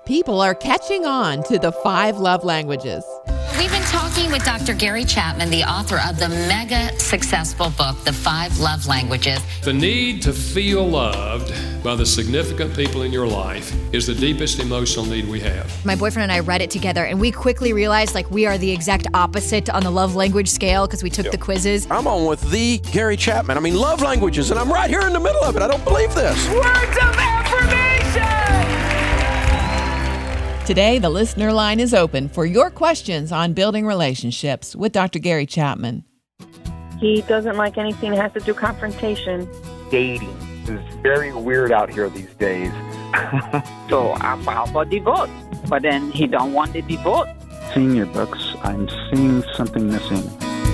People are catching on to the 5 love languages. We've been talking with Dr. Gary Chapman, the author of the mega successful book, The 5 Love Languages. The need to feel loved by the significant people in your life is the deepest emotional need we have. My boyfriend and I read it together, and we quickly realized we are the exact opposite on the love language scale because we took the quizzes. I'm on with the Gary Chapman. I mean, love languages, and I'm right here in the middle of it. I don't believe this. Words of affirmation! Today, the listener line is open for your questions on building relationships with Dr. Gary Chapman. He doesn't like anything that has to do confrontation. Dating is very weird out here these days. So I filed for divorce, but then he don't want the divorce. Seeing your books, I'm seeing something missing.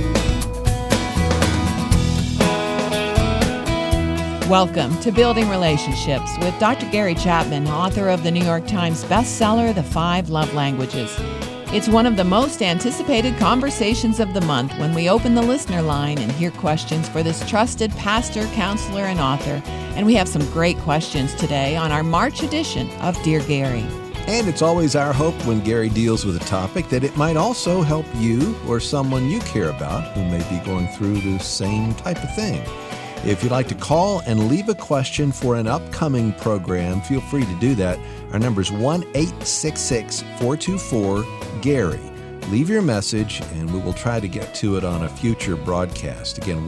Welcome to Building Relationships with Dr. Gary Chapman, author of the New York Times bestseller, The 5 Love Languages. It's one of the most anticipated conversations of the month when we open the listener line and hear questions for this trusted pastor, counselor, and author. And we have some great questions today on our March edition of Dear Gary. And it's always our hope when Gary deals with a topic that it might also help you or someone you care about who may be going through the same type of thing. If you'd like to call and leave a question for an upcoming program, feel free to do that. Our number is 1-866-424-GARY. Leave your message, and we will try to get to it on a future broadcast. Again,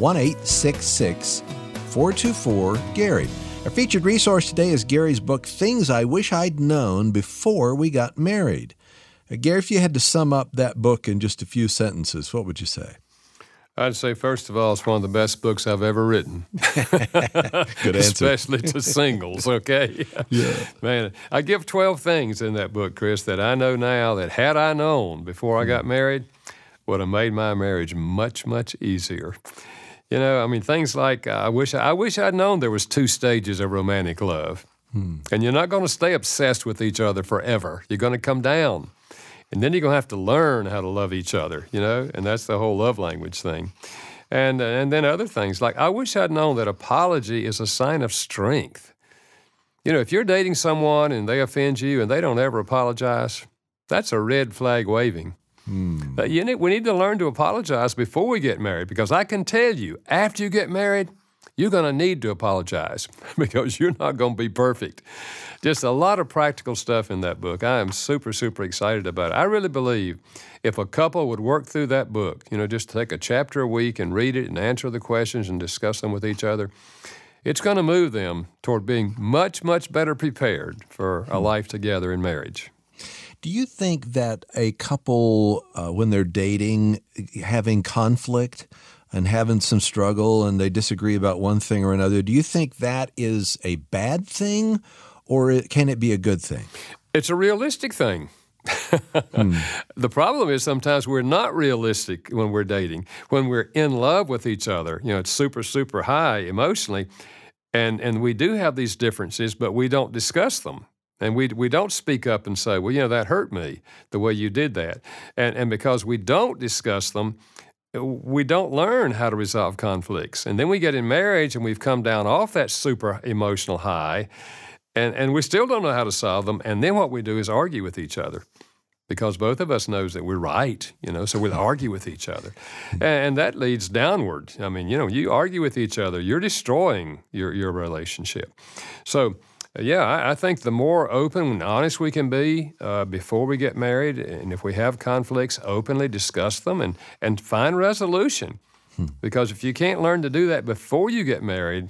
1-866-424-GARY. Our featured resource today is Gary's book, Things I Wish I'd Known Before We Got Married. Gary, if you had to sum up that book in just a few sentences, what would you say? I'd say, first of all, it's one of the best books I've ever written. Good answer. Especially to singles, okay? Yeah. Man, I give 12 things in that book, Chris, that I know now that had I known before I got married would have made my marriage much, much easier. You know, I mean, things like, I wish I'd known there was 2 stages of romantic love. And you're not going to stay obsessed with each other forever. You're going to come down. And then you're going to have to learn how to love each other, you know, and that's the whole love language thing. And then other things, like I wish I'd known that apology is a sign of strength. You know, if you're dating someone and they offend you and they don't ever apologize, that's a red flag waving. We need to learn to apologize before we get married, because I can tell you, after you get married, you're going to need to apologize because you're not going to be perfect. Just a lot of practical stuff in that book. I am super, super excited about it. I really believe if a couple would work through that book, you know, just take a chapter a week and read it and answer the questions and discuss them with each other, it's going to move them toward being much, much better prepared for a life together in marriage. Do you think that a couple, when they're dating, having conflict and having some struggle and they disagree about one thing or another, do you think that is a bad thing, or can it be a good thing? It's a realistic thing. The problem is sometimes we're not realistic when we're dating. When we're in love with each other, you know, it's super, super high emotionally, and we do have these differences, but we don't discuss them. And we don't speak up and say, well, you know, that hurt me, the way you did that. And because we don't discuss them, we don't learn how to resolve conflicts. And then we get in marriage and we've come down off that super emotional high, and we still don't know how to solve them. And then what we do is argue with each other, because both of us knows that we're right, you know, so we'll argue with each other. And that leads downward. I mean, you know, you argue with each other, you're destroying your relationship. So, yeah, I think the more open and honest we can be before we get married, and if we have conflicts, openly discuss them and find resolution. Because if you can't learn to do that before you get married,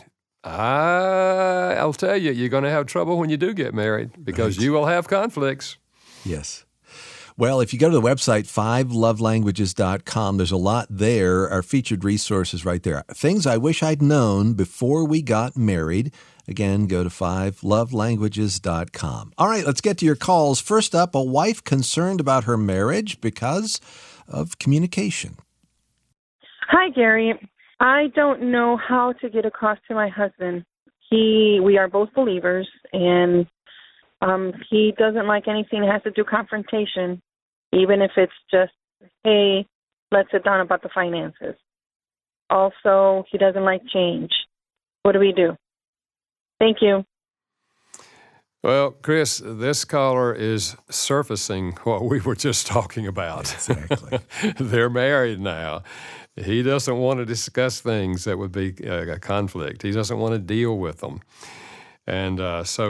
I'll tell you, you're going to have trouble when you do get married, because you will have conflicts. Yes. Well, if you go to the website, 5lovelanguages.com, there's a lot there. Our featured resources right there. Things I wish I'd known before we got married. Again, go to 5lovelanguages.com. All right, let's get to your calls. First up, a wife concerned about her marriage because of communication. Hi, Gary. I don't know how to get across to my husband. We are both believers, and he doesn't like anything that has to do confrontation, even if it's just, hey, let's sit down about the finances. Also, he doesn't like change. What do we do? Thank you. Well, Chris, this caller is surfacing what we were just talking about. Exactly. They're married now. He doesn't want to discuss things that would be a conflict. He doesn't want to deal with them. And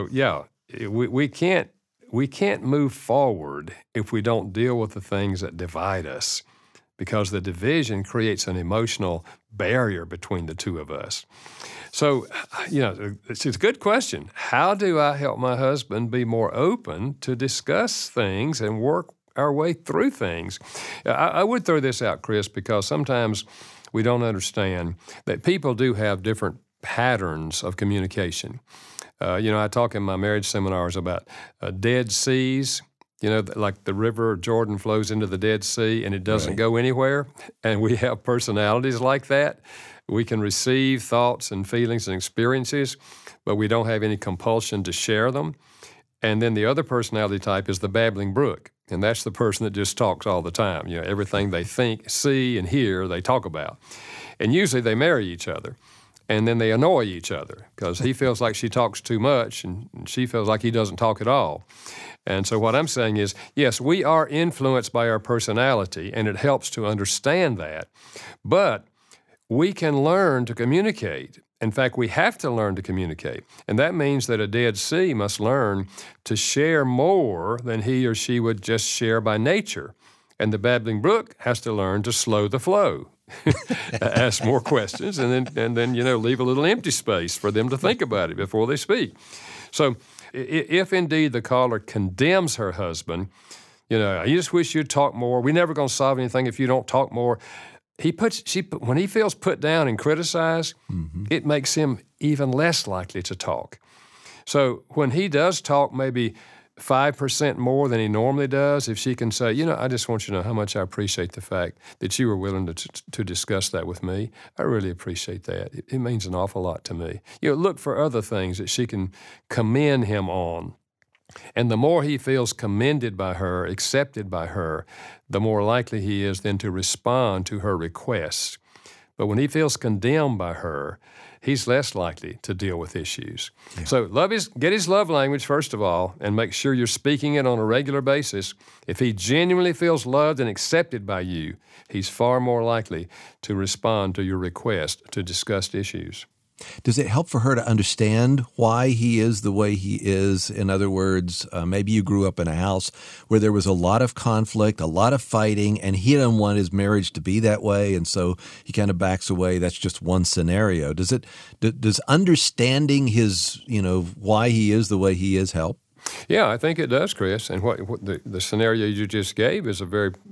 we can't move forward if we don't deal with the things that divide us, because the division creates an emotional barrier between the two of us. So, it's a good question. How do I help my husband be more open to discuss things and work our way through things? I would throw this out, Chris, because sometimes we don't understand that people do have different patterns of communication. I talk in my marriage seminars about Dead Seas. Like the river Jordan flows into the Dead Sea and it doesn't go anywhere. And we have personalities like that. We can receive thoughts and feelings and experiences, but we don't have any compulsion to share them. And then the other personality type is the babbling brook. And that's the person that just talks all the time. Everything they think, see, and hear, they talk about. And usually they marry each other. And then they annoy each other because he feels like she talks too much and she feels like he doesn't talk at all. And so what I'm saying is, yes, we are influenced by our personality, and it helps to understand that. But we can learn to communicate. In fact, we have to learn to communicate. And that means that a Dead Sea must learn to share more than he or she would just share by nature. And the babbling brook has to learn to slow the flow. Ask more questions and then leave a little empty space for them to think about it before they speak. So if indeed the caller condemns her husband, I just wish you'd talk more. We're never going to solve anything if you don't talk more. When he feels put down and criticized, it makes him even less likely to talk. So when he does talk maybe 5% more than he normally does, if she can say, I just want you to know how much I appreciate the fact that you were willing to discuss that with me. I really appreciate that. It means an awful lot to me. Look for other things that she can commend him on. And the more he feels commended by her, accepted by her, the more likely he is then to respond to her requests. But when he feels condemned by her, he's less likely to deal with issues. Yeah. So get his love language, first of all, and make sure you're speaking it on a regular basis. If he genuinely feels loved and accepted by you, he's far more likely to respond to your request to discuss issues. Does it help for her to understand why he is the way he is? In other words, maybe you grew up in a house where there was a lot of conflict, a lot of fighting, and he didn't want his marriage to be that way, and so he kind of backs away. That's just one scenario. Does understanding his, why he is the way he is help? Yeah, I think it does, Chris. And what the scenario you just gave is a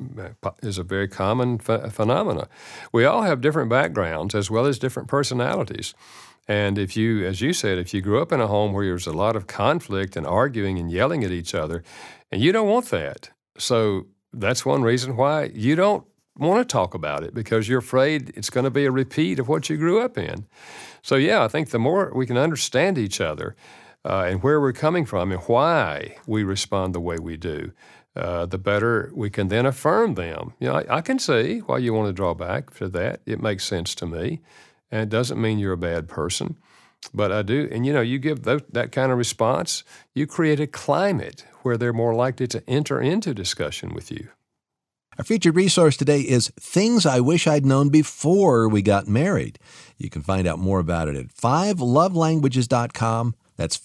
very common phenomena. We all have different backgrounds as well as different personalities. And if you, as you said, if you grew up in a home where there's a lot of conflict and arguing and yelling at each other, and you don't want that. So that's one reason why you don't want to talk about it, because you're afraid it's going to be a repeat of what you grew up in. So yeah, I think the more we can understand each other, and where we're coming from and why we respond the way we do, the better we can then affirm them. I can see why you want to draw back to that. It makes sense to me. And it doesn't mean you're a bad person. But I do. And, you give that kind of response, you create a climate where they're more likely to enter into discussion with you. Our featured resource today is Things I Wish I'd Known Before We Got Married. You can find out more about it at 5lovelanguages.com. That's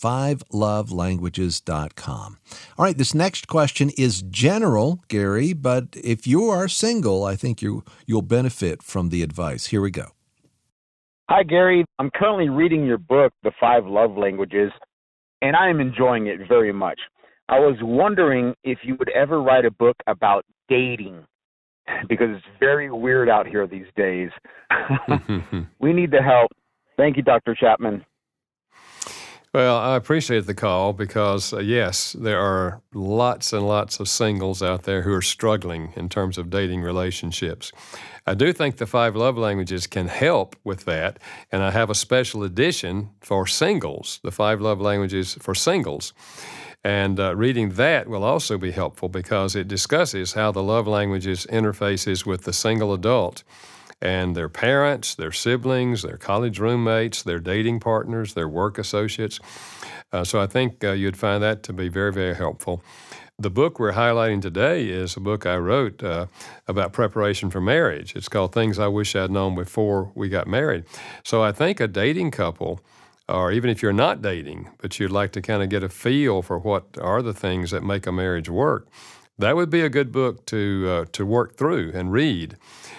5lovelanguages.com. All right, this next question is general, Gary, but if you are single, I think you'll benefit from the advice. Here we go. Hi, Gary. I'm currently reading your book, The 5 Love Languages, and I am enjoying it very much. I was wondering if you would ever write a book about dating, because it's very weird out here these days. We need the help. Thank you, Dr. Chapman. Well, I appreciate the call because, yes, there are lots and lots of singles out there who are struggling in terms of dating relationships. I do think the 5 love languages can help with that, and I have a special edition for singles, the 5 love languages for singles. And reading that will also be helpful because it discusses how the love languages interfaces with the single adult and their parents, their siblings, their college roommates, their dating partners, their work associates. So I think you'd find that to be very, very helpful. The book we're highlighting today is a book I wrote about preparation for marriage. It's called Things I Wish I'd Known Before We Got Married. So I think a dating couple, or even if you're not dating, but you'd like to kind of get a feel for what are the things that make a marriage work, that would be a good book to work through and read.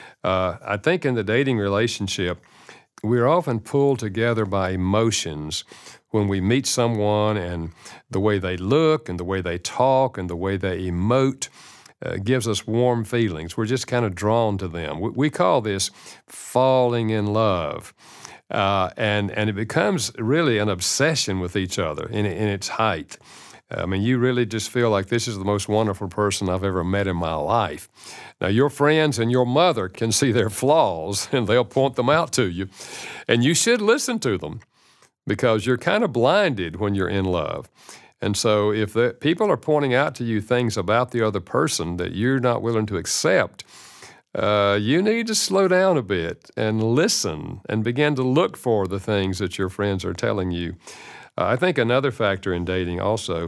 I think in the dating relationship, we're often pulled together by emotions when we meet someone, and the way they look and the way they talk and the way they emote gives us warm feelings. We're just kind of drawn to them. We call this falling in love. And it becomes really an obsession with each other in its height. I mean, you really just feel like this is the most wonderful person I've ever met in my life. Now, your friends and your mother can see their flaws, and they'll point them out to you. And you should listen to them, because you're kind of blinded when you're in love. And so if the people are pointing out to you things about the other person that you're not willing to accept, you need to slow down a bit and listen and begin to look for the things that your friends are telling you. I think another factor in dating also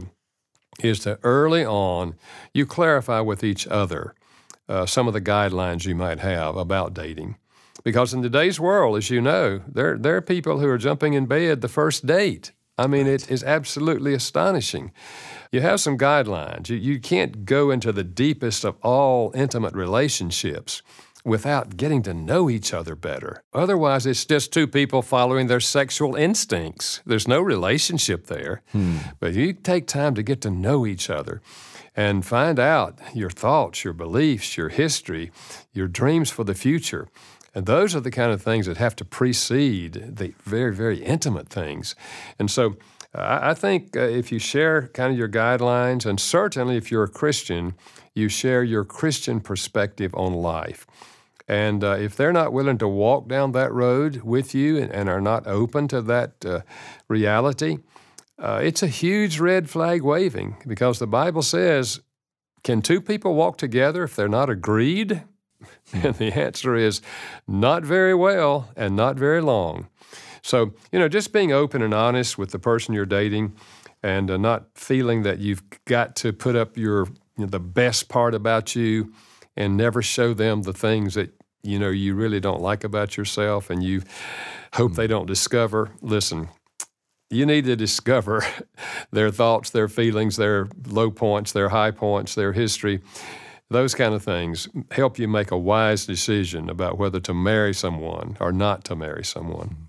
is that early on you clarify with each other some of the guidelines you might have about dating. Because in today's world, as you know, there are people who are jumping in bed the first date. I mean, it is absolutely astonishing. You have some guidelines. You can't go into the deepest of all intimate relationships without getting to know each other better. Otherwise, it's just two people following their sexual instincts. There's no relationship there. But you take time to get to know each other and find out your thoughts, your beliefs, your history, your dreams for the future. And those are the kind of things that have to precede the very, very intimate things. And so I think if you share kind of your guidelines, and certainly if you're a Christian, you share your Christian perspective on life. And if they're not willing to walk down that road with you and are not open to that reality, it's a huge red flag waving, because the Bible says, can two people walk together if they're not agreed? And the answer is not very well and not very long. So, just being open and honest with the person you're dating, and not feeling that you've got to put up the best part about you and never show them the things that, you really don't like about yourself and you hope they don't discover. Listen, you need to discover their thoughts, their feelings, their low points, their high points, their history. Those kind of things help you make a wise decision about whether to marry someone or not to marry someone.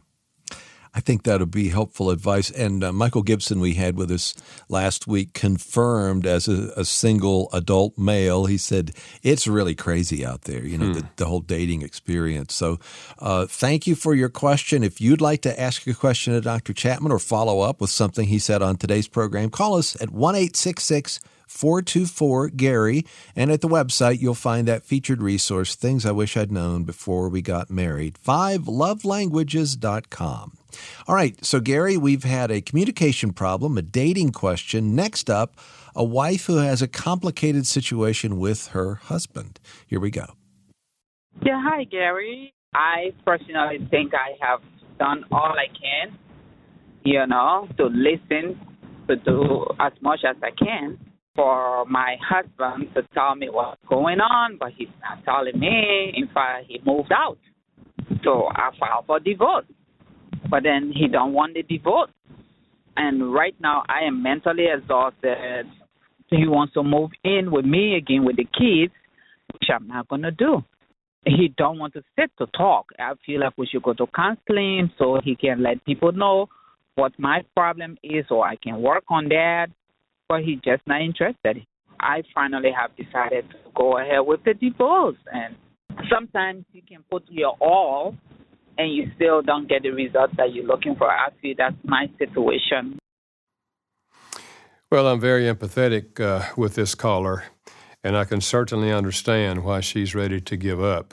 I think that would be helpful advice. And Michael Gibson, we had with us last week, confirmed as a single adult male. He said, it's really crazy out there, the whole dating experience. So thank you for your question. If you'd like to ask a question to Dr. Chapman or follow up with something he said on today's program, call us at 1-866-424-GARY. And at the website, you'll find that featured resource, Things I Wish I'd Known Before We Got Married, 5lovelanguages.com. All right, so Gary, we've had a communication problem, a dating question. Next up, a wife who has a complicated situation with her husband. Here we go. Yeah, hi, Gary. I personally think I have done all I can, to listen, to do as much as I can for my husband to tell me what's going on, but he's not telling me. In fact, he moved out. So I filed for divorce. But then he don't want the divorce. And right now I am mentally exhausted. He wants to move in with me again with the kids, which I'm not going to do. He don't want to sit to talk. I feel like we should go to counseling so he can let people know what my problem is, so I can work on that. But he's just not interested. I finally have decided to go ahead with the divorce. And sometimes you can put your all and you still don't get the results that you're looking for. I feel that's my situation. Well, I'm very empathetic with this caller, and I can certainly understand why she's ready to give up.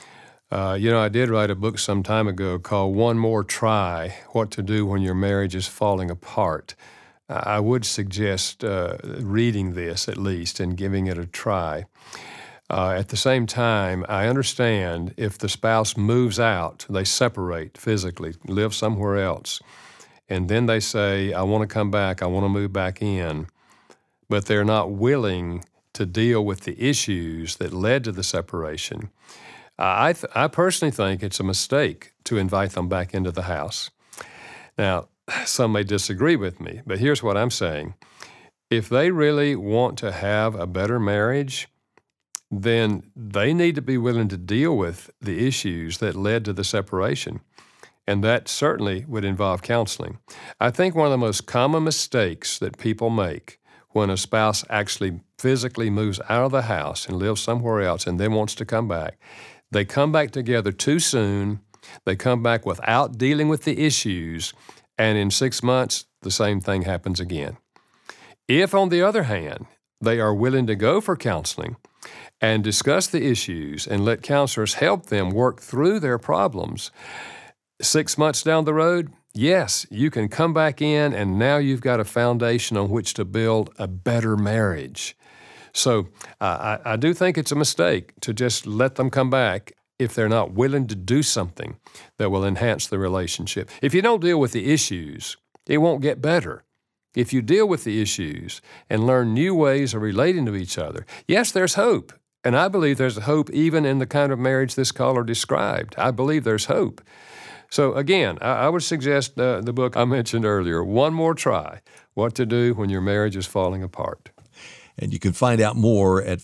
I did write a book some time ago called One More Try, What to Do When Your Marriage is Falling Apart. I would suggest reading this at least and giving it a try. At the same time, I understand if the spouse moves out, they separate physically, live somewhere else, and then they say, I want to come back, I want to move back in, but they're not willing to deal with the issues that led to the separation. I personally think it's a mistake to invite them back into the house. Now, some may disagree with me, but here's what I'm saying. If they really want to have a better marriage, then they need to be willing to deal with the issues that led to the separation. And that certainly would involve counseling. I think one of the most common mistakes that people make when a spouse actually physically moves out of the house and lives somewhere else and then wants to come back, they come back together too soon, they come back without dealing with the issues, and in 6 months, the same thing happens again. If, on the other hand, they are willing to go for counseling and discuss the issues and let counselors help them work through their problems, 6 months down the road, yes, you can come back in and now you've got a foundation on which to build a better marriage. So I do think it's a mistake to just let them come back if they're not willing to do something that will enhance the relationship. If you don't deal with the issues, it won't get better. If you deal with the issues and learn new ways of relating to each other, yes, there's hope. And I believe there's hope even in the kind of marriage this caller described. I believe there's hope. So again, I would suggest the book I mentioned earlier, One More Try, What to Do When Your Marriage is Falling Apart. And you can find out more at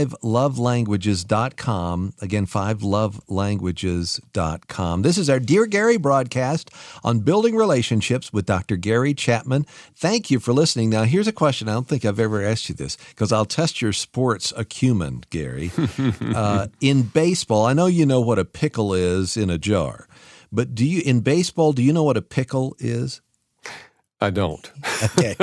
5lovelanguages.com. Again, 5lovelanguages.com. This is our Dear Gary broadcast on building relationships with Dr. Gary Chapman. Thank you for listening. Now, here's a question. I don't think I've ever asked you this because I'll test your sports acumen, Gary. In baseball, I know you know what a pickle is in a jar, but in baseball, do you know what a pickle is? I don't. Okay.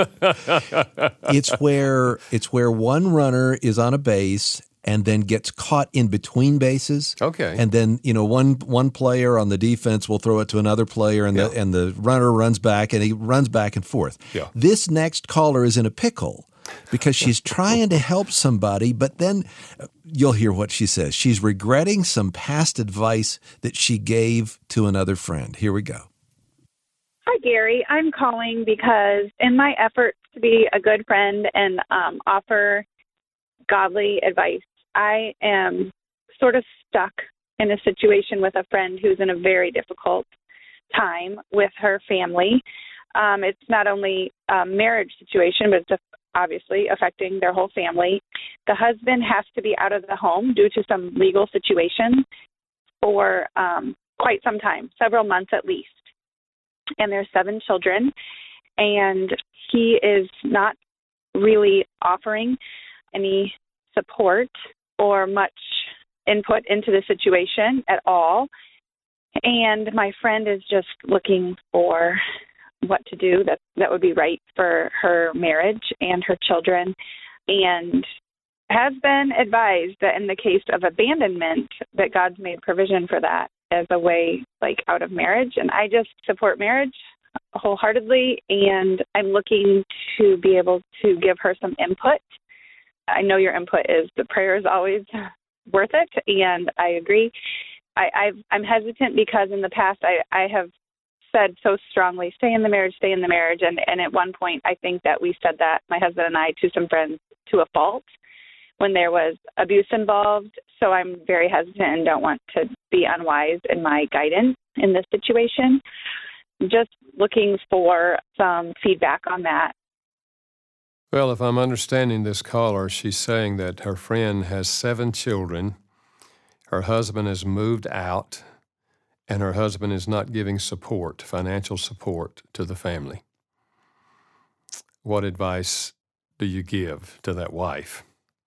It's where one runner is on a base and then gets caught in between bases. Okay. And then, one player on the defense will throw it to another player and the runner runs back and he runs back and forth. Yeah. This next caller is in a pickle because she's trying to help somebody, but then you'll hear what she says. She's regretting some past advice that she gave to another friend. Here we go. Hi, Gary. I'm calling because in my efforts to be a good friend and offer godly advice, I am sort of stuck in a situation with a friend who's in a very difficult time with her family. It's not only a marriage situation, but it's obviously affecting their whole family. The husband has to be out of the home due to some legal situation for quite some time, several months at least. And there's 7 children, and he is not really offering any support or much input into the situation at all. And my friend is just looking for what to do that would be right for her marriage and her children, and has been advised that in the case of abandonment, that God's made provision for that as a way out of marriage. And I just support marriage wholeheartedly, and I'm looking to be able to give her some input. I know your input is the prayer is always worth it, and I agree. I'm hesitant because in the past I have said so strongly, stay in the marriage, and at one point I think that we said that, my husband and I, to some friends to a fault when there was abuse involved. So I'm very hesitant and don't want to be unwise in my guidance in this situation. Just looking for some feedback on that. Well, if I'm understanding this caller, she's saying that her friend has 7 children, her husband has moved out, and her husband is not giving support, financial support, to the family. What advice do you give to that wife?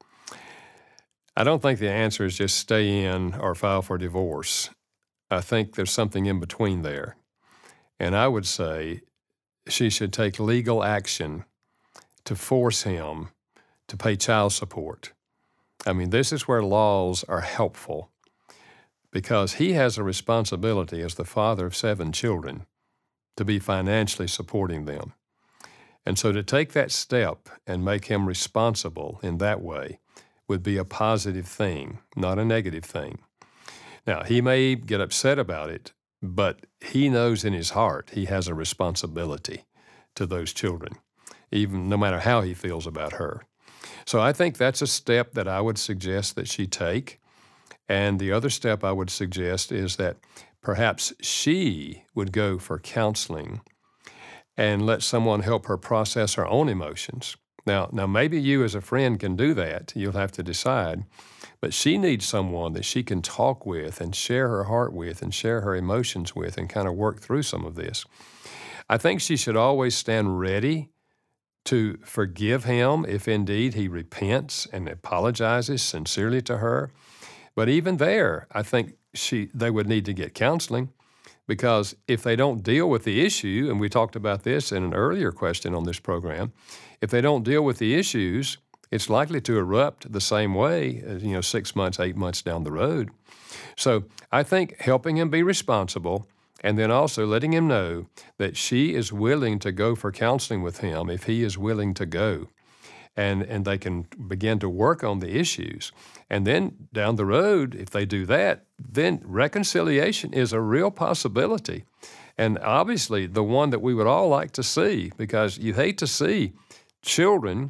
I don't think the answer is just stay in or file for divorce. I think there's something in between there. And I would say she should take legal action to force him to pay child support. I mean, this is where laws are helpful because he has a responsibility as the father of 7 children to be financially supporting them. And so to take that step and make him responsible in that way would be a positive thing, not a negative thing. Now, he may get upset about it, but he knows in his heart he has a responsibility to those children, even no matter how he feels about her. So I think that's a step that I would suggest that she take. And the other step I would suggest is that perhaps she would go for counseling and let someone help her process her own emotions. Now, maybe you as a friend can do that. You'll have to decide. But she needs someone that she can talk with and share her heart with and share her emotions with and kind of work through some of this. I think she should always stand ready to forgive him if indeed he repents and apologizes sincerely to her. But even there, I think they would need to get counseling, because if they don't deal with the issue, and we talked about this in an earlier question on this program, if they don't deal with the issues, it's likely to erupt the same way, 6 months, 8 months down the road. So I think helping him be responsible, and then also letting him know that she is willing to go for counseling with him if he is willing to go. And they can begin to work on the issues. And then down the road, if they do that, then reconciliation is a real possibility. And obviously the one that we would all like to see, because you hate to see children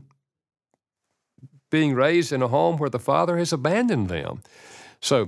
being raised in a home where the father has abandoned them. So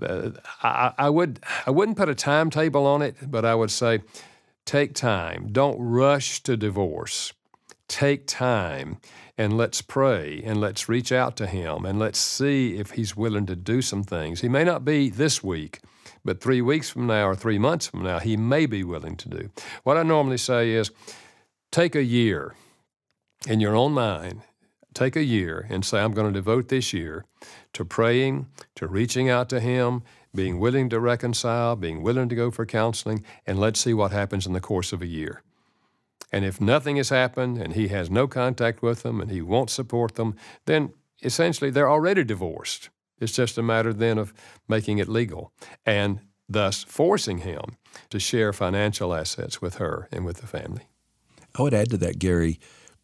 I wouldn't put a timetable on it, but I would say take time. Don't rush to divorce. Take time and let's pray and let's reach out to him and let's see if he's willing to do some things. He may not be this week, but 3 weeks from now or 3 months from now, he may be willing to do. What I normally say is take a year in your own mind. Take a year and say, I'm going to devote this year to praying, to reaching out to him, being willing to reconcile, being willing to go for counseling, and let's see what happens in the course of a year. And if nothing has happened and he has no contact with them and he won't support them, then essentially they're already divorced. It's just a matter then of making it legal and thus forcing him to share financial assets with her and with the family. I would add to that, Gary,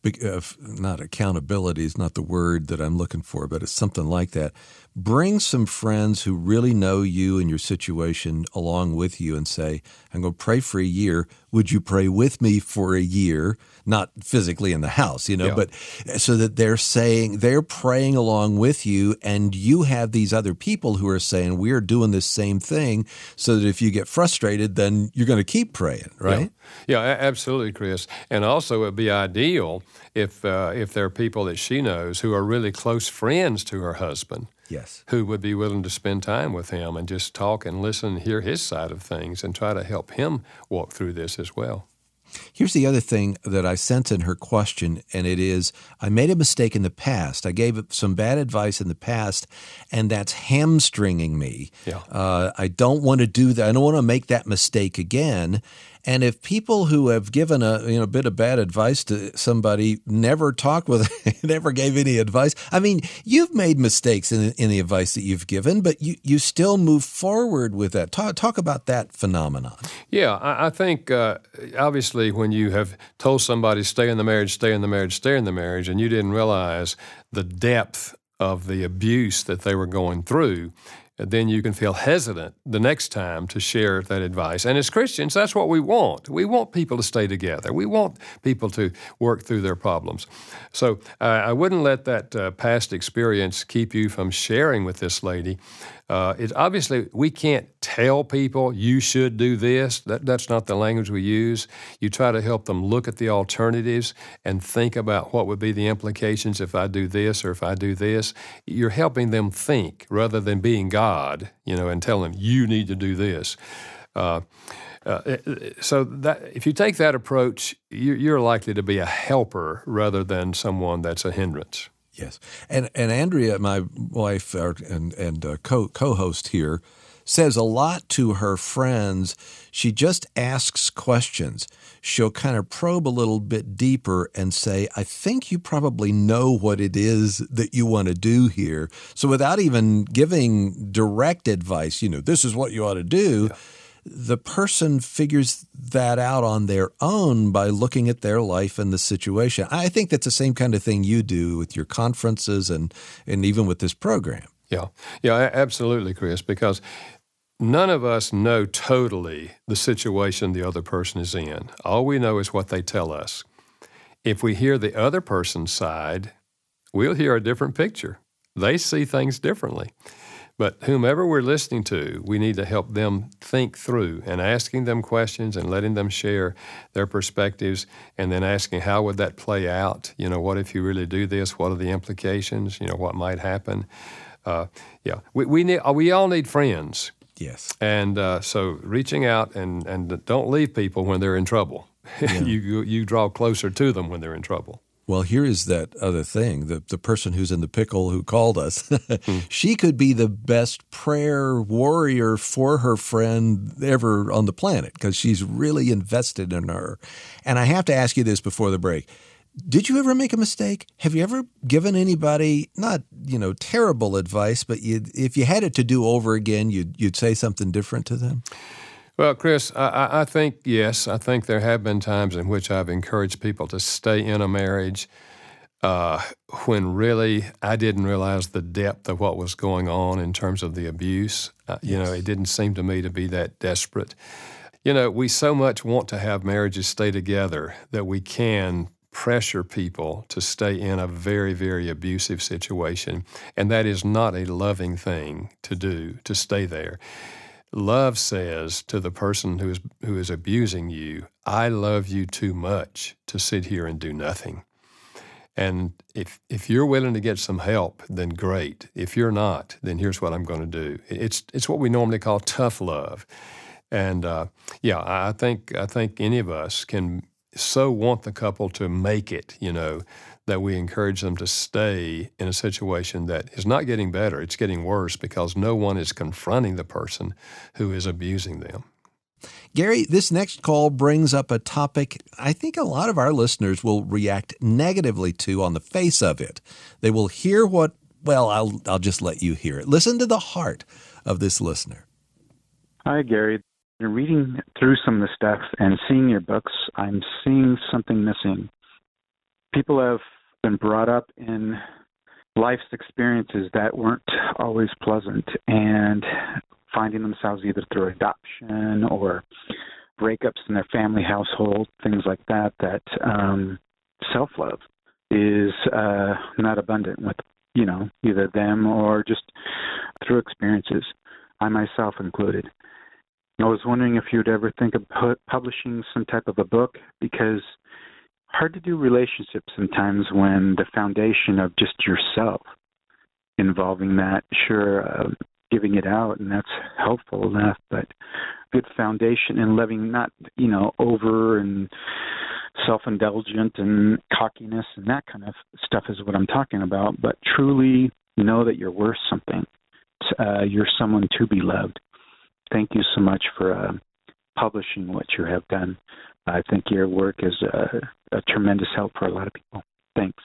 not accountability is not the word that I'm looking for, but it's something like that. Bring some friends who really know you and your situation along with you and say, I'm going to pray for a year. Would you pray with me for a year? Not physically in the house, but so that they're praying along with you, and you have these other people who are saying, we're doing this same thing, so that if you get frustrated, then you're going to keep praying, right? Yeah, absolutely, Chris. And also it would be ideal if there are people that she knows who are really close friends to her husband. Yes. Who would be willing to spend time with him and just talk and listen and hear his side of things and try to help him walk through this as well. Here's the other thing that I sense in her question, and it is, I made a mistake in the past. I gave some bad advice in the past, and that's hamstringing me. Yeah. I don't want to do that. I don't want to make that mistake again. And if people who have given a bit of bad advice to somebody never talk with, never gave any advice. I mean, you've made mistakes in the advice that you've given, but you still move forward with that. Talk about that phenomenon. Yeah, I think obviously when you have told somebody stay in the marriage, stay in the marriage, stay in the marriage, and you didn't realize the depth of the abuse that they were going through, then you can feel hesitant the next time to share that advice. And as Christians, that's what we want. We want people to stay together. We want people to work through their problems. So I wouldn't let that past experience keep you from sharing with this lady. Obviously, we can't tell people you should do this. That's not the language we use. You try to help them look at the alternatives and think about what would be the implications if I do this or if I do this. You're helping them think rather than being God, and telling them you need to do this. So that if you take that approach, you're likely to be a helper rather than someone that's a hindrance. Yes. And Andrea, my wife and co-host here, says a lot to her friends. She just asks questions. She'll kind of probe a little bit deeper and say, I think you probably know what it is that you want to do here. So without even giving direct advice, this is what you ought to do, the person figures that out on their own by looking at their life and the situation. I think that's the same kind of thing you do with your conferences and even with this program. Yeah, absolutely, Chris, because none of us know totally the situation the other person is in. All we know is what they tell us. If we hear the other person's side, we'll hear a different picture. They see things differently. But whomever we're listening to, we need to help them think through and asking them questions and letting them share their perspectives and then asking how would that play out? What if you really do this? What are the implications? What might happen? We all need friends. Yes. And so reaching out and don't leave people when they're in trouble. Yeah. You draw closer to them when they're in trouble. Well, here is that other thing. The person who's in the pickle who called us, she could be the best prayer warrior for her friend ever on the planet because she's really invested in her. And I have to ask you this before the break. Did you ever make a mistake? Have you ever given anybody, not, terrible advice, but if you had it to do over again, you'd say something different to them? Well, Chris, I think, yes, I think there have been times in which I've encouraged people to stay in a marriage when really I didn't realize the depth of what was going on in terms of the abuse. It didn't seem to me to be that desperate. We so much want to have marriages stay together that we can pressure people to stay in a very, very abusive situation, and that is not a loving thing to do, to stay there. Love says to the person who is abusing you, I love you too much to sit here and do nothing. And if you're willing to get some help, then great. If you're not, then here's what I'm going to do. It's what we normally call tough love. And I think any of us can so want the couple to make it, that we encourage them to stay in a situation that is not getting better. It's getting worse because no one is confronting the person who is abusing them. Gary, this next call brings up a topic I think a lot of our listeners will react negatively to on the face of it. They will hear I'll just let you hear it. Listen to the heart of this listener. Hi, Gary. Reading through some of the stuff and seeing your books, I'm seeing something missing. People have been brought up in life's experiences that weren't always pleasant and finding themselves either through adoption or breakups in their family household, things like that, self-love is not abundant with, either them or just through experiences, I myself included. I was wondering if you'd ever think of publishing some type of a book, because hard to do relationships sometimes when the foundation of just yourself involving that, giving it out, and that's helpful enough, but good foundation in living not, over and self-indulgent and cockiness and that kind of stuff is what I'm talking about, but truly know that you're worth something. You're someone to be loved. Thank you so much for publishing what you have done. I think your work is a tremendous help for a lot of people. Thanks.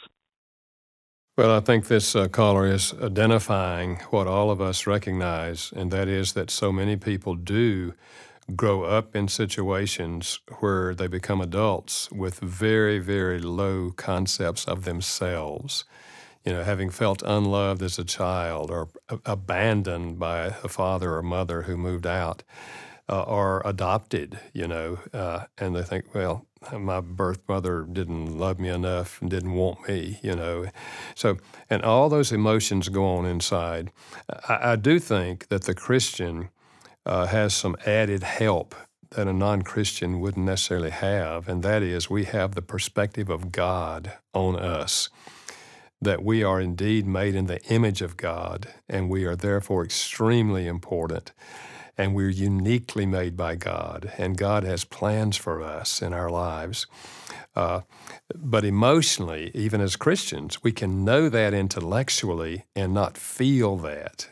Well, I think this caller is identifying what all of us recognize, and that is that so many people do grow up in situations where they become adults with very, very low concepts of themselves. Having felt unloved as a child or abandoned by a father or mother who moved out or adopted, and they think, well, my birth mother didn't love me enough and didn't want me, So, and all those emotions go on inside. I do think that the Christian has some added help that a non-Christian wouldn't necessarily have, and that is we have the perspective of God on us, that we are indeed made in the image of God, and we are therefore extremely important, and we're uniquely made by God, and God has plans for us in our lives. But emotionally, even as Christians, we can know that intellectually and not feel that,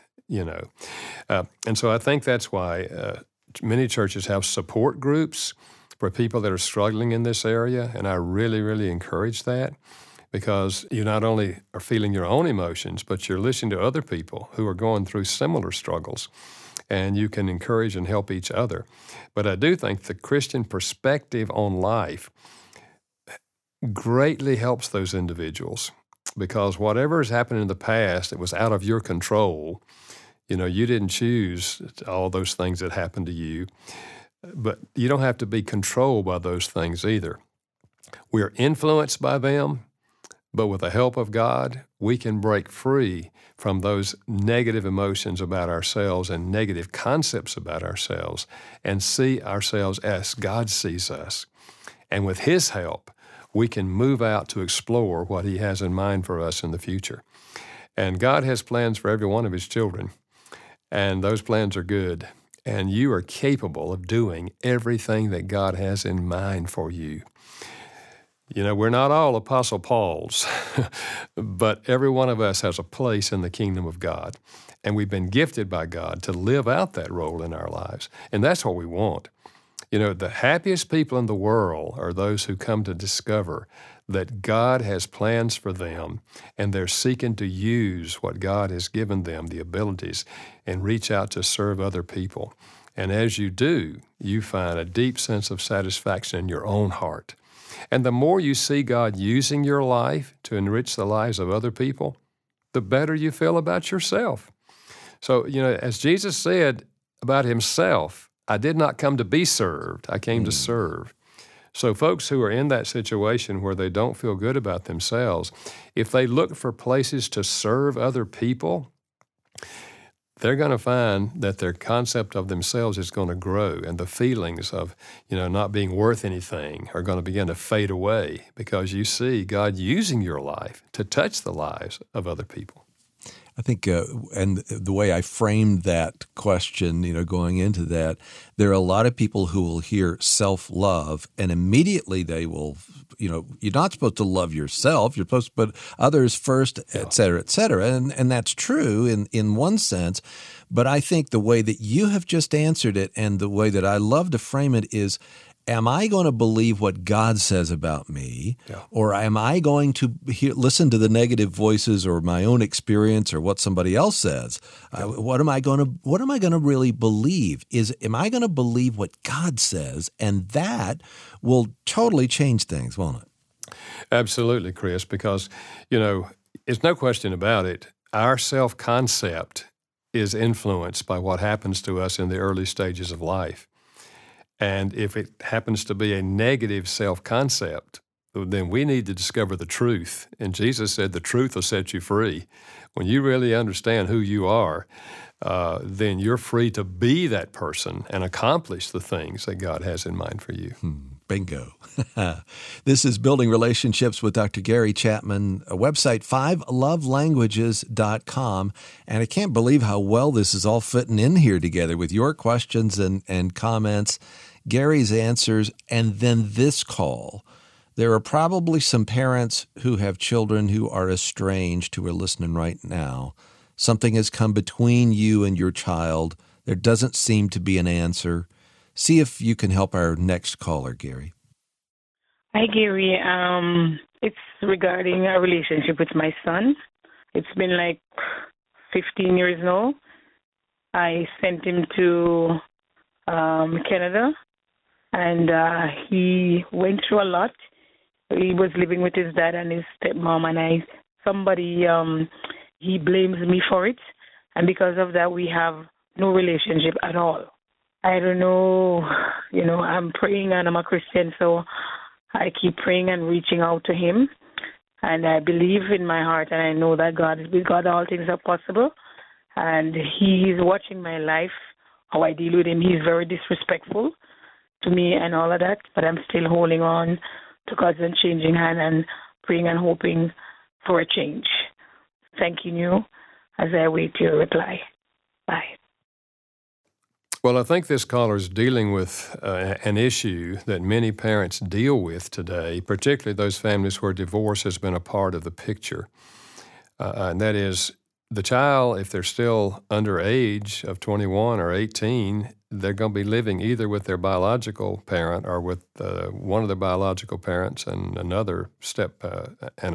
And so I think that's why many churches have support groups for people that are struggling in this area, and I really, really encourage that. Because you not only are feeling your own emotions, but you're listening to other people who are going through similar struggles. and you can encourage and help each other. But I do think the Christian perspective on life greatly helps those individuals, because whatever has happened in the past that was out of your control, you didn't choose all those things that happened to you, but you don't have to be controlled by those things either. We are influenced by them, but with the help of God, we can break free from those negative emotions about ourselves and negative concepts about ourselves and see ourselves as God sees us. And with His help, we can move out to explore what He has in mind for us in the future. And God has plans for every one of His children, and those plans are good. And you are capable of doing everything that God has in mind for you. We're not all Apostle Pauls, but every one of us has a place in the kingdom of God. And we've been gifted by God to live out that role in our lives. And that's what we want. The happiest people in the world are those who come to discover that God has plans for them, and they're seeking to use what God has given them, the abilities, and reach out to serve other people. And as you do, you find a deep sense of satisfaction in your own heart. And the more you see God using your life to enrich the lives of other people, the better you feel about yourself. So, as Jesus said about Himself, I did not come to be served, I came to serve. So folks who are in that situation where they don't feel good about themselves, if they look for places to serve other people, they're going to find that their concept of themselves is going to grow, and the feelings of, not being worth anything are going to begin to fade away because you see God using your life to touch the lives of other people. I think, and the way I framed that question, going into that, there are a lot of people who will hear self-love and immediately they will, you're not supposed to love yourself. You're supposed to put others first, et cetera, et cetera. And that's true in one sense. But I think the way that you have just answered it and the way that I love to frame it is, am I going to believe what God says about me, or am I going to listen to the negative voices or my own experience or what somebody else says? What am I going to really believe? Am I going to believe what God says? And that will totally change things, won't it? Absolutely, Chris, because, it's no question about it. Our self-concept is influenced by what happens to us in the early stages of life. And if it happens to be a negative self-concept, then we need to discover the truth. And Jesus said the truth will set you free. When you really understand who you are, then you're free to be that person and accomplish the things that God has in mind for you. Bingo. This is Building Relationships with Dr. Gary Chapman, a website, 5lovelanguages.com. And I can't believe how well this is all fitting in here together with your questions and comments, Gary's answers, and then this call. There are probably some parents who have children who are estranged who are listening right now. Something has come between you and your child. There doesn't seem to be an answer. See if you can help our next caller, Gary. Hi, Gary. It's regarding a relationship with my son. It's been like 15 years now. I sent him to Canada, and he went through a lot. He was living with his dad and his stepmom, and he blames me for it. And because of that, we have no relationship at all. I don't know, I'm praying and I'm a Christian, so I keep praying and reaching out to him. And I believe in my heart and I know that with God all things are possible. And he's watching my life, how I deal with him. He's very disrespectful to me and all of that, but I'm still holding on to God's unchanging hand and praying and hoping for a change. Thanking you as I wait your reply. Bye. Well, I think this caller is dealing with an issue that many parents deal with today, particularly those families where divorce has been a part of the picture. And that is, the child, if they're still under age of 21 or 18, they're going to be living either with their biological parent or with one of their biological parents and another step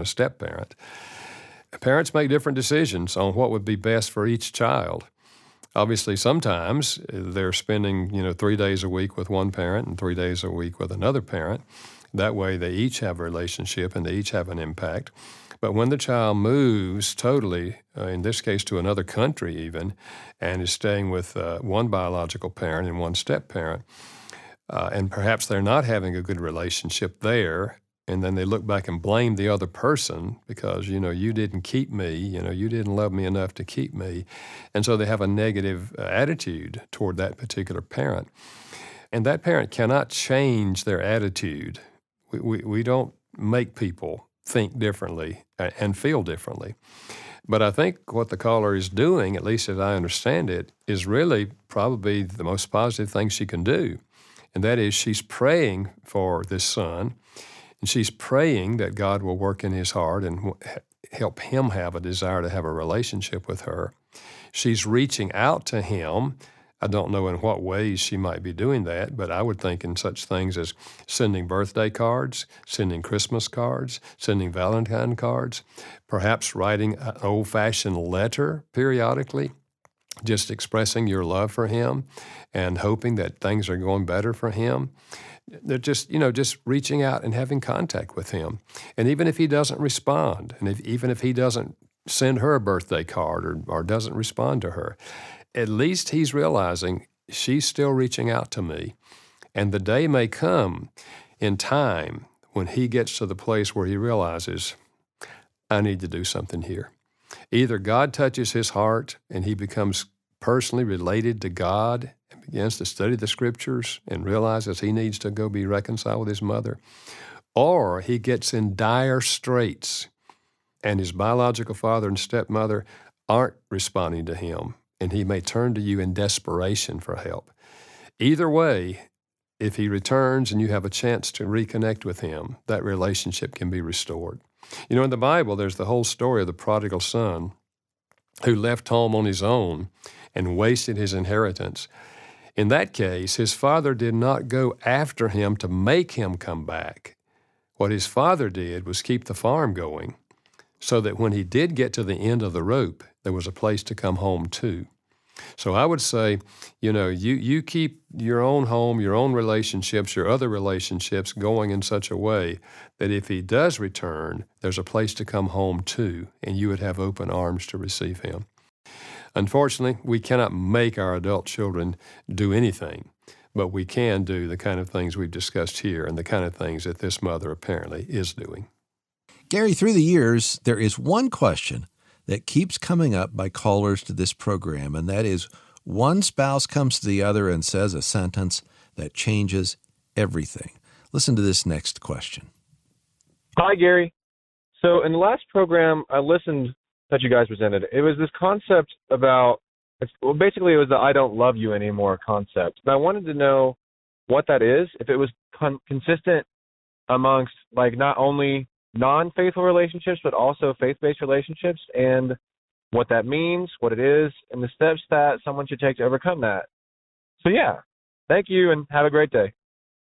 parent. Parents make different decisions on what would be best for each child. Obviously, sometimes they're spending, 3 days a week with one parent and 3 days a week with another parent. That way they each have a relationship and they each have an impact. But when the child moves totally, in this case to another country even, and is staying with one biological parent and one step-parent, and perhaps they're not having a good relationship there, and then they look back and blame the other person because, you didn't keep me, you didn't love me enough to keep me. And so they have a negative attitude toward that particular parent. And that parent cannot change their attitude. We don't make people think differently and feel differently. But I think what the caller is doing, at least as I understand it, is really probably the most positive thing she can do. And that is she's praying for this son, and she's praying that God will work in his heart and help him have a desire to have a relationship with her. She's reaching out to him. I don't know in what ways she might be doing that, but I would think in such things as sending birthday cards, sending Christmas cards, sending Valentine cards, perhaps writing an old-fashioned letter periodically, just expressing your love for him and hoping that things are going better for him. They're just reaching out and having contact with him. And even if he doesn't respond, and even if he doesn't send her a birthday card or doesn't respond to her, at least he's realizing she's still reaching out to me. And the day may come in time when he gets to the place where he realizes, I need to do something here. Either God touches his heart and he becomes personally related to God and begins to study the Scriptures and realizes he needs to go be reconciled with his mother, or he gets in dire straits and his biological father and stepmother aren't responding to him, and he may turn to you in desperation for help. Either way, if he returns and you have a chance to reconnect with him, that relationship can be restored. In the Bible, there's the whole story of the prodigal son who left home on his own and wasted his inheritance. In that case, his father did not go after him to make him come back. What his father did was keep the farm going so that when he did get to the end of the rope, there was a place to come home to. So I would say, you keep your own home, your own relationships, your other relationships going in such a way that if he does return, there's a place to come home to, and you would have open arms to receive him. Unfortunately, we cannot make our adult children do anything, but we can do the kind of things we've discussed here and the kind of things that this mother apparently is doing. Gary, through the years, there is one question that keeps coming up by callers to this program, and that is one spouse comes to the other and says a sentence that changes everything. Listen to this next question. Hi, Gary. So in the last program I listened that you guys presented, it was this concept about, basically it was the I don't love you anymore concept. And I wanted to know what that is, if it was consistent amongst not only non-faithful relationships, but also faith-based relationships, and what that means, what it is, and the steps that someone should take to overcome that. So thank you and have a great day.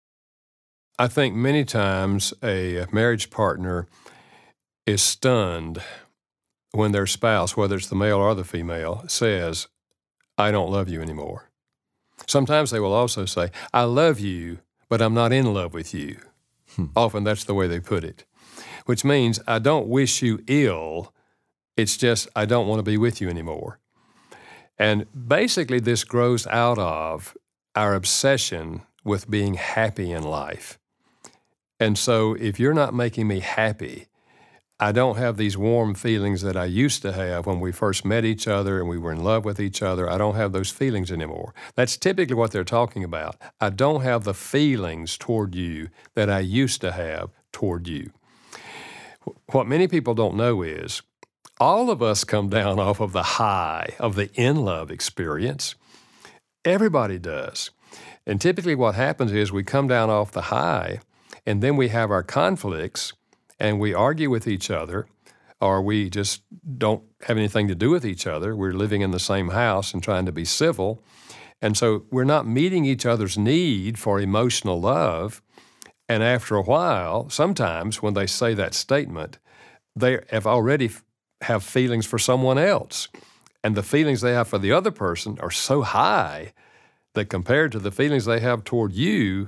I think many times a marriage partner is stunned when their spouse, whether it's the male or the female, says, I don't love you anymore. Sometimes they will also say, I love you, but I'm not in love with you. Often that's the way they put it. Which means I don't wish you ill, it's just I don't want to be with you anymore. And basically this grows out of our obsession with being happy in life. And so if you're not making me happy, I don't have these warm feelings that I used to have when we first met each other and we were in love with each other. I don't have those feelings anymore. That's typically what they're talking about. I don't have the feelings toward you that I used to have toward you. What many people don't know is all of us come down off of the high of the in-love experience. Everybody does. And typically what happens is we come down off the high and then we have our conflicts and we argue with each other, or we just don't have anything to do with each other. We're living in the same house and trying to be civil. And so we're not meeting each other's need for emotional love. And after a while, sometimes when they say that statement, they have already have feelings for someone else. and the feelings they have for the other person are so high that compared to the feelings they have toward you,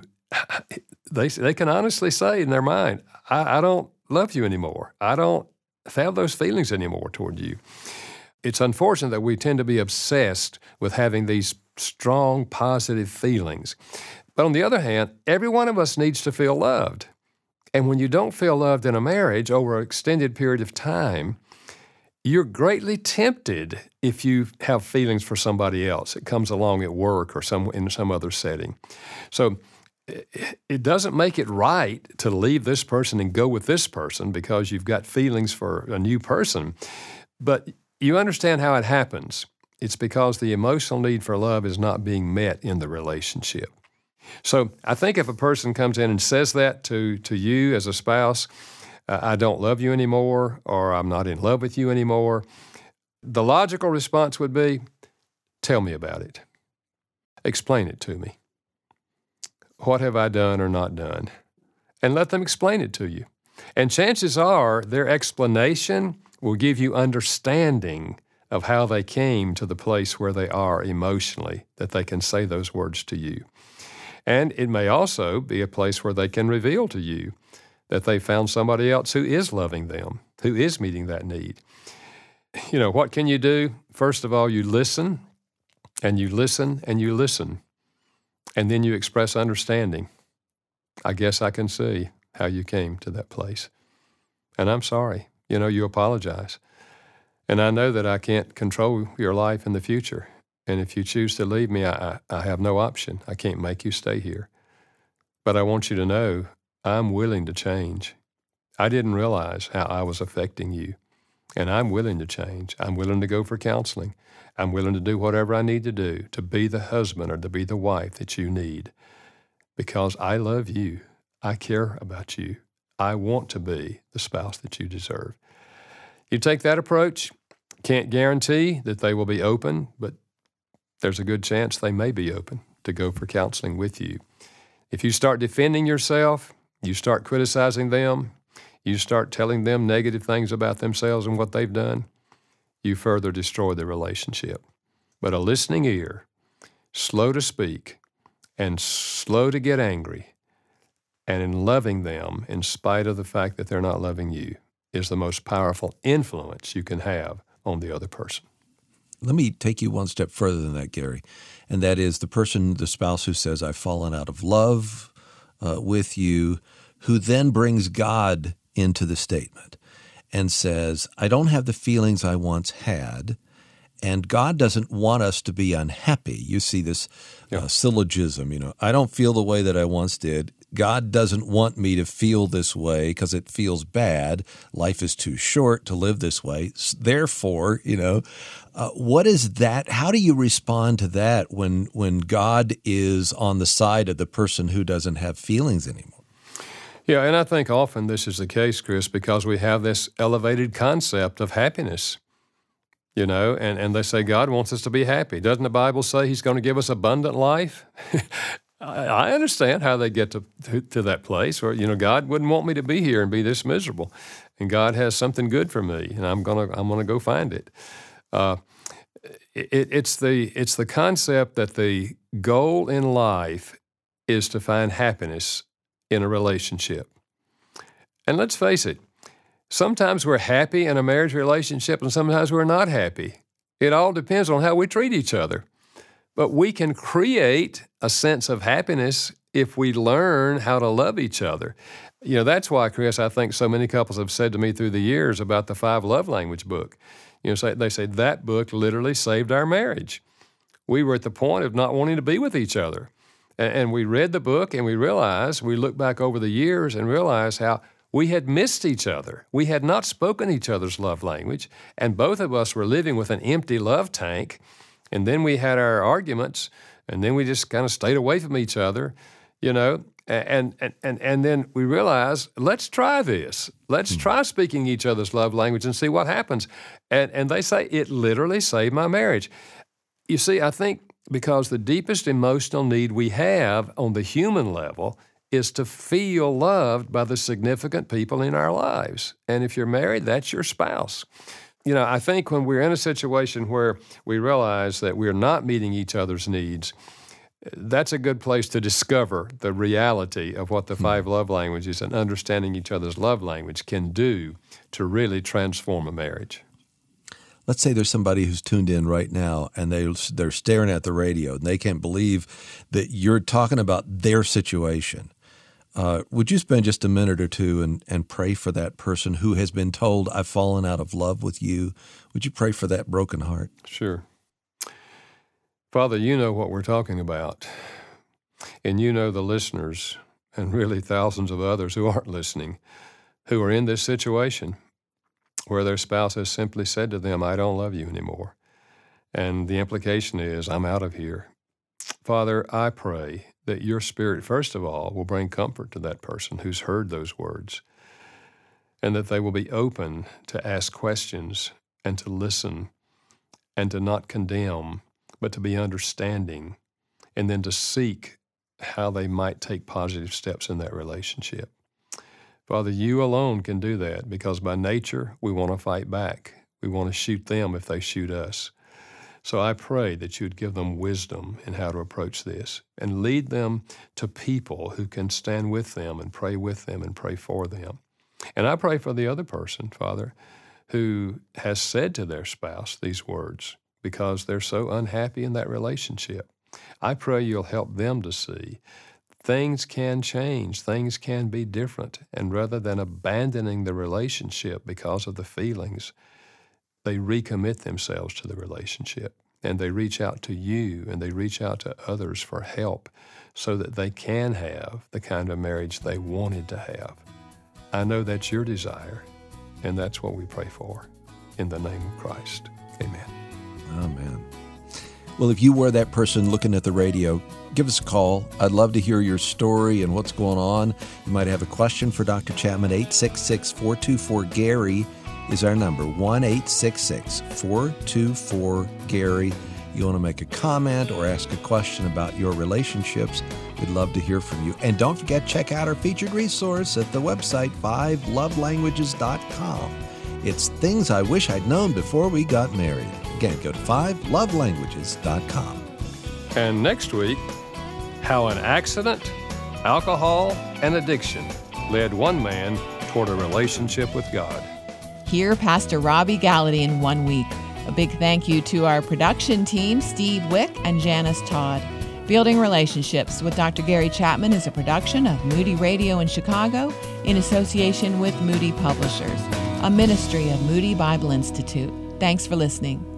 they can honestly say in their mind, I don't love you anymore. I don't have those feelings anymore toward you. It's unfortunate that we tend to be obsessed with having these strong, positive feelings. But on the other hand, every one of us needs to feel loved. And when you don't feel loved in a marriage over an extended period of time, you're greatly tempted if you have feelings for somebody else. It comes along at work or in some other setting. So it doesn't make it right to leave this person and go with this person because you've got feelings for a new person. But you understand how it happens. It's because the emotional need for love is not being met in the relationship. So I think if a person comes in and says that to you as a spouse, I don't love you anymore, or I'm not in love with you anymore, the logical response would be, tell me about it. Explain it to me. What have I done or not done? And let them explain it to you. And chances are their explanation will give you understanding of how they came to the place where they are emotionally, that they can say those words to you. And it may also be a place where they can reveal to you that they found somebody else who is loving them, who is meeting that need. You know, what can you do? First of all, you listen, and you listen, and you listen. And then you express understanding. I guess I can see how you came to that place. And I'm sorry. You know, you apologize. And I know that I can't control your life in the future. And if you choose to leave me, I have no option. I can't make you stay here. But I want you to know I'm willing to change. I didn't realize how I was affecting you. And I'm willing to change. I'm willing to go for counseling. I'm willing to do whatever I need to do to be the husband or to be the wife that you need. Because I love you. I care about you. I want to be the spouse that you deserve. You take that approach, can't guarantee that they will be open, but there's a good chance they may be open to go for counseling with you. If you start defending yourself, you start criticizing them, you start telling them negative things about themselves and what they've done, you further destroy the relationship. But a listening ear, slow to speak and slow to get angry, and in loving them in spite of the fact that they're not loving you, is the most powerful influence you can have on the other person. Let me take you one step further than that, Gary, and that is the spouse who says, I've fallen out of love with you, who then brings God into the statement and says, I don't have the feelings I once had, and God doesn't want us to be unhappy. You see this syllogism, I don't feel the way that I once did. God doesn't want me to feel this way because it feels bad. Life is too short to live this way. Therefore, what is that? How do you respond to that when God is on the side of the person who doesn't have feelings anymore? Yeah, and I think often this is the case, Chris, because we have this elevated concept of happiness, and they say God wants us to be happy. Doesn't the Bible say He's going to give us abundant life? I understand how they get to that place where, God wouldn't want me to be here and be this miserable, and God has something good for me, and I'm gonna go find it. It's the concept that the goal in life is to find happiness in a relationship. And let's face it, sometimes we're happy in a marriage relationship and sometimes we're not happy. It all depends on how we treat each other. But we can create a sense of happiness if we learn how to love each other. That's why, Chris, I think so many couples have said to me through the years about the 5 Love Language book. They say that book literally saved our marriage. We were at the point of not wanting to be with each other. And we read the book and we looked back over the years and realized how we had missed each other. We had not spoken each other's love language, and both of us were living with an empty love tank. And then we had our arguments, and then we just kind of stayed away from each other, and then we realized, let's try this. Let's try speaking each other's love language and see what happens. And they say it literally saved my marriage. You see, I think because the deepest emotional need we have on the human level is to feel loved by the significant people in our lives. And if you're married, that's your spouse. I think when we're in a situation where we realize that we're not meeting each other's needs, that's a good place to discover the reality of what the 5 love languages and understanding each other's love language can do to really transform a marriage. Let's say there's somebody who's tuned in right now and they're staring at the radio and they can't believe that you're talking about their situation. Would you spend just a minute or two and pray for that person who has been told, I've fallen out of love with you? Would you pray for that broken heart? Sure. Father, you know what we're talking about, and you know the listeners and really thousands of others who aren't listening, who are in this situation where their spouse has simply said to them, I don't love you anymore. And the implication is, I'm out of here. Father, I pray that your Spirit, first of all, will bring comfort to that person who's heard those words, and that they will be open to ask questions and to listen and to not condemn, but to be understanding, and then to seek how they might take positive steps in that relationship. Father, you alone can do that, because by nature, we want to fight back. We want to shoot them if they shoot us. So I pray that you would give them wisdom in how to approach this and lead them to people who can stand with them and pray for them. And I pray for the other person, Father, who has said to their spouse these words because they're so unhappy in that relationship. I pray you'll help them to see things can change, things can be different, and rather than abandoning the relationship because of the feelings, they recommit themselves to the relationship, and they reach out to you, and they reach out to others for help so that they can have the kind of marriage they wanted to have. I know that's your desire, and that's what we pray for. In the name of Christ, amen. Amen. Well, if you were that person looking at the radio, give us a call. I'd love to hear your story and what's going on. You might have a question for Dr. Chapman. 866-424-GARY is our number, 1-866-424-GARY. You want to make a comment or ask a question about your relationships, we'd love to hear from you. And don't forget, check out our featured resource at the website, 5lovelanguages.com. It's things I wish I'd known before we got married. Again, go to 5lovelanguages.com. And next week, how an accident, alcohol, and addiction led one man toward a relationship with God. Hear Pastor Robbie Gallaty in 1 week. A big thank you to our production team, Steve Wick and Janice Todd. Building Relationships with Dr. Gary Chapman is a production of Moody Radio in Chicago in association with Moody Publishers, a ministry of Moody Bible Institute. Thanks for listening.